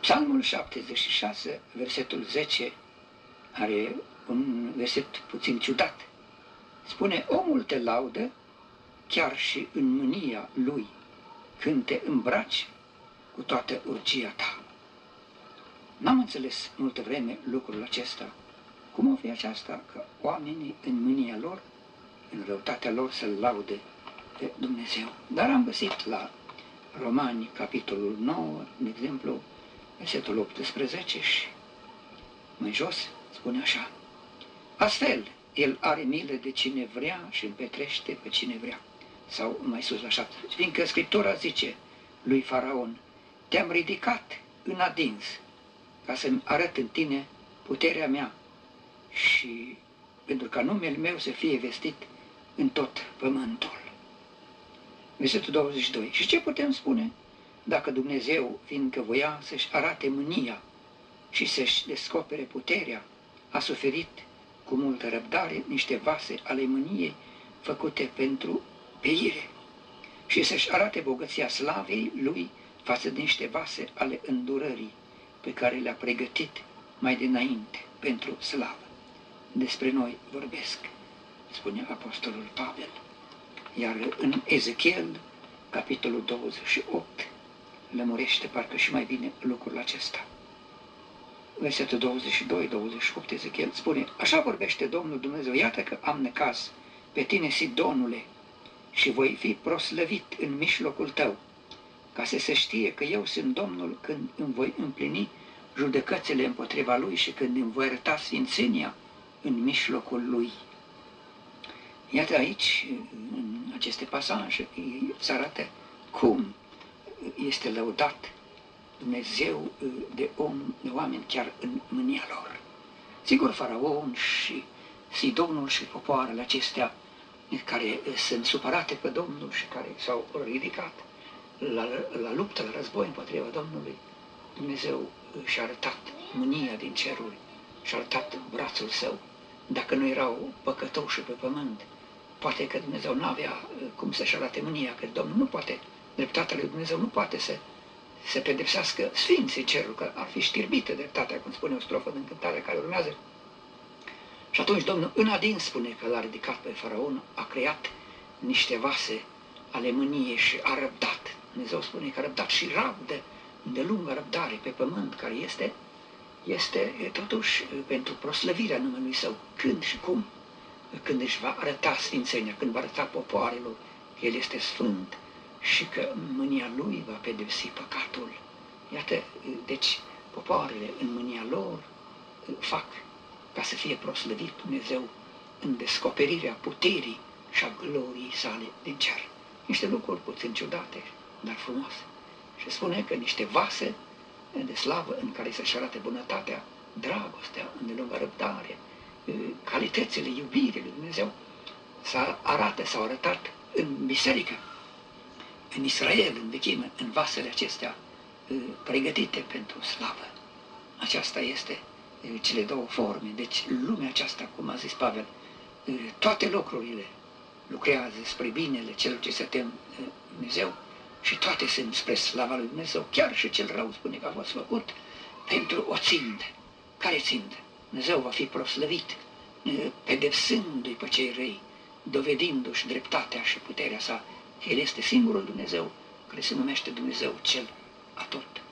Psalmul 76, versetul 10, are un verset puțin ciudat. Spune: omul te laudă chiar și în mânia lui, când te îmbraci cu toată urgia ta. N-am înțeles multă vreme lucrul acesta. Cum o fi aceasta că oamenii în mânia lor, în răutatea lor, să-L laude pe Dumnezeu? Dar am găsit la Romani, capitolul 9, de exemplu, versetul 18 și mai jos spune așa: astfel, El are milă de cine vrea și împetrește pe cine vrea. Sau mai sus la 7, fiindcă Scriptura zice lui Faraon: te-am ridicat în adins ca să-mi arăt în tine puterea mea și pentru ca numele meu să fie vestit în tot pământul. Versetul 22. Și ce putem spune? Dacă Dumnezeu, fiindcă voia să-și arate mânia și să-și descopere puterea, a suferit cu multă răbdare niște vase ale mâniei făcute pentru peire și să-și arate bogăția slavei lui față de niște vase ale îndurării pe care le-a pregătit mai dinainte pentru slavă. Despre noi vorbesc, spune apostolul Pavel. Iar în Ezechiel, capitolul 28, lămurește parcă și mai bine lucrul acesta. Versetul 22-28, Ezechiel spune: așa vorbește Domnul Dumnezeu, iată că am necaz pe tine, Sidonule, și voi fi proslăvit în mijlocul tău, ca să se știe că eu sunt Domnul când îmi voi împlini judecățile împotriva lui și când îmi voi arăta sfințenia în mijlocul lui. Iată aici, în aceste pasaje, se arată cum este lăudat Dumnezeu de oameni chiar în mânia lor. Sigur, Faraon și Sidonul și popoarele acestea care sunt supărate pe Domnul și care s-au ridicat la luptă, la război împotriva Domnului, Dumnezeu și-a arătat mânia din ceruri, și-a arătat brațul său. Dacă nu erau păcătoși pe pământ, poate că Dumnezeu nu avea cum să-și arate mânia, că Domnul nu poate, dreptatea lui Dumnezeu nu poate să pedepsească sfinții cerul, că ar fi știrbită dreptatea, cum spune o strofă din cântarea care urmează. Și atunci Domnul în adins spune că l-a ridicat pe Faraon, a creat niște vase ale mâniei și a răbdat. Dumnezeu spune că a răbdat și rabdă de lungă răbdare pe pământ, care este totuși pentru proslăvirea numelui Său. Când și cum? Când își va arăta sfințenia, când va arăta popoarelor că El este sfânt și că mânia Lui va pedepsi păcatul. Iată, deci, popoarele în mânia lor fac ca să fie proslăvit Dumnezeu în descoperirea puterii și a gloriei sale din cer. Niște lucruri puțin ciudate, dar frumoase. Și spune că niște vase de slavă în care să-și arate bunătatea, dragostea, îndelungă răbdare, calitățile, iubirii lui Dumnezeu, s-au arătat în biserică, în Israel, în vechime, în vasele acestea pregătite pentru slavă. Aceasta este cele două forme. Deci lumea aceasta, cum a zis Pavel, toate lucrurile lucrează spre binele celor ce se tem Dumnezeu și toate sunt spre slava lui Dumnezeu. Chiar și cel rău spune că a fost făcut pentru o țintă. Care țintă? Dumnezeu va fi proslăvit, pedepsându-i pe cei răi, dovedindu-și dreptatea și puterea sa. El este singurul Dumnezeu care se numește Dumnezeu cel atot.